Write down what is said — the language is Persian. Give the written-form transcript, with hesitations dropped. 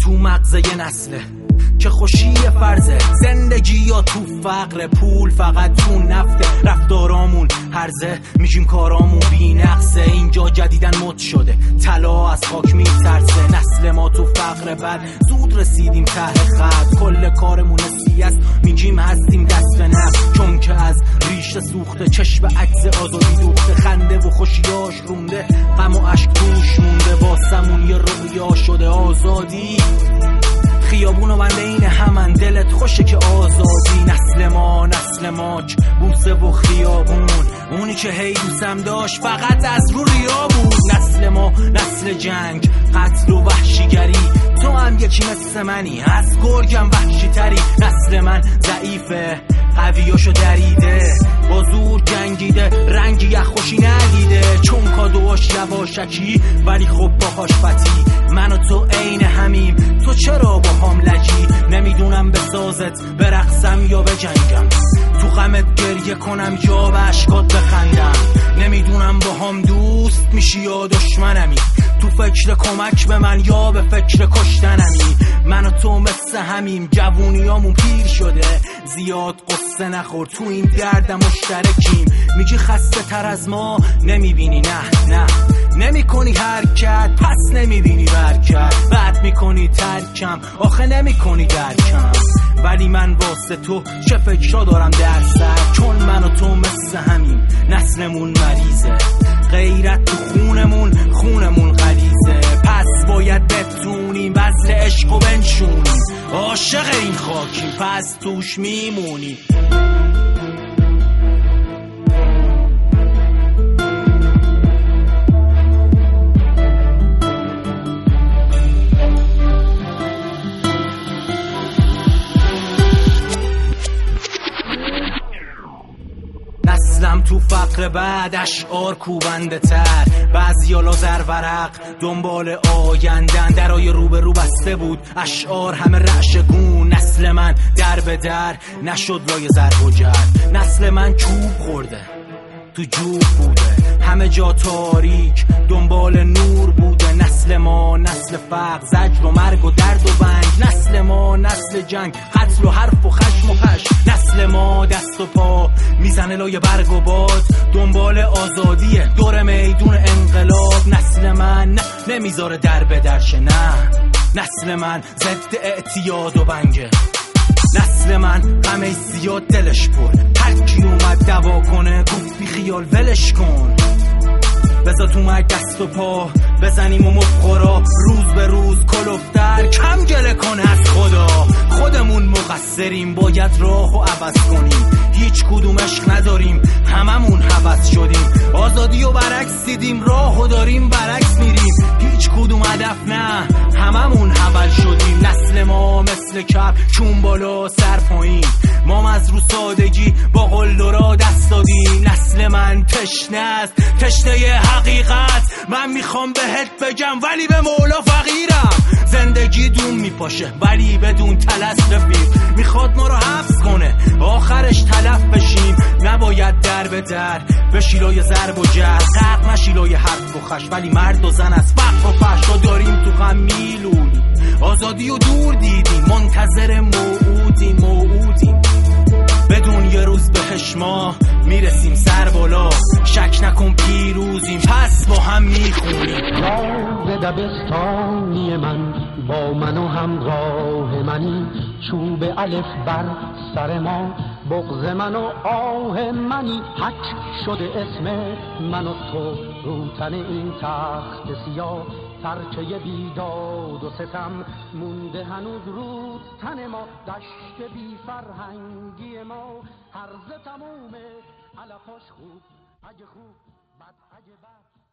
تو مغزه یه نسله که خوشی فرضه، زندگی یا تو فقر، پول فقط تو نفته، رفتارامون هرزه، میشیم کارامون بی نقصه. اینجا جدیدن مد شده، طلا از خاک میترسه. نسل ما تو فقر بد، زود رسیدیم ته خط، کل کارمون سیاست، میگیم هستیم دست به نفت، چون که از ریشه سوخته، چشم عکس آزادی دوخته، خنده و خوشیاش رونده، غم و عشق توش مونده، واسمون یه رویا شده آزادی. خیابون و بنده این همن، دلت خوشه که آزادی. نسل ما بوسه و خیابون، اونی که هی دوستم داشت فقط از رو ریا بود. نسل ما نسل جنگ، قتل و وحشیگری، تو هم یکی مثل منی، از گرگم وحشی تری. نسل من ضعیفه، قویاشو دریده، با زور جنگیده، رنگی یخ خوشی ندیده، چون کادوش یواشکی ولی خب باهاش فتی. من و تو عین همیم، تو چرا با هم لجی؟ نمیدونم به سازت برقصم یا به جنگم، تو غمت گریه کنم یا به اشکات بخندم. نمیدونم با هم دوست میشی یا دشمنمی، تو فکر کمک به من یا به فکر کشتنمی. من و تو مثل همیم، جوونیامون پیر شده، زیاد قصه نخور، تو این درد مشترکیم. میگی خسته تر از ما نمیبینی، نه نمی کنی حرکت، پس نمیبینی برکت، بعد میکنی ترکم، آخه نمی کنی درکم. ولی من واسه تو چه فکرها دارم در سر، چون من و تو مثل همین، نسلمون مریضه، غیرت تو خونمون غلیظه. پس باید بتونیم بذر عشق و بنشونیم، عاشق این خاکیم پس توش میمونیم. نسلم تو فقر بعد، اشعار کوبنده تر، بعضیا لازر ورق دنبال آیندن، درای روبرو بسته بود، اشعار همه رعشگون. نسل من در به در نشد لای ضرب و جرب، نسل من چوب خورده تو جوب بوده، همه جا تاریک دنبال نور بوده. نسل ما نسل فقر، زجر و مرگ و درد و بنگ، نسل ما نسل جنگ، قتل و حرف و خشم و خشم. نسل ما دست و پا میزنه لای برگ و باد، دنبال آزادیه دور میدون انقلاب. نسل من نمیذاره در به درشه، نه نسل من ضد اعتیاد و بنگه. نسل من غمه زیاد دلش پر، هر کی اومد دوا کنه گفت بی خیال ولش کن. بذات اومد دست و پا بزنیم و مفخورا، روز به روز کلوفتر کم گله کنه از خدا. خودمون مقصریم، باید راهو عوض کنیم، هیچ کدوم عشق نداریم، هممون هوس شدیم. آزادی و برعکس دیدیم، راهو داریم برعکس میریم، هیچ کدوم هدف نه، هممون حول شدیم. نسل ما مثل کف، چون بالا سر پایین، ما از رو سادگی با قلدرا دست دادیم. نسل من تشنه است، تشنه حقیقت، من میخوام بهت بگم ولی به مولا فقیرم. زندگی دون میپاشه ولی بدون تلس رفیق، میخواد ما رو حبس کنه آخرش تلف بشیم. نباید در به در بشیلای ضرب و جر، غرق مشیلای حرف و خش، ولی مرد و زن از فقر و فحشا داریم تو غم میلولیم. آزادی و دور دیدیم، منتظر موعودیم، بدون یه روز بهش ما میرسیم سر بالا. شک نکن پیروزیم، پس با هم میخونیم. راز دبستانی من با من و همراه منی، چوب الف بر سر ما، بغض من و آه منی، حک شده اسم من و تو رو تن این تخت سیاه. ترکه بیداد و ستم مونده هنوز رو تن ما، دشت بی فرهنگی ما، هرز تمومه علفاش خوب اگه خوب بد اگه بد.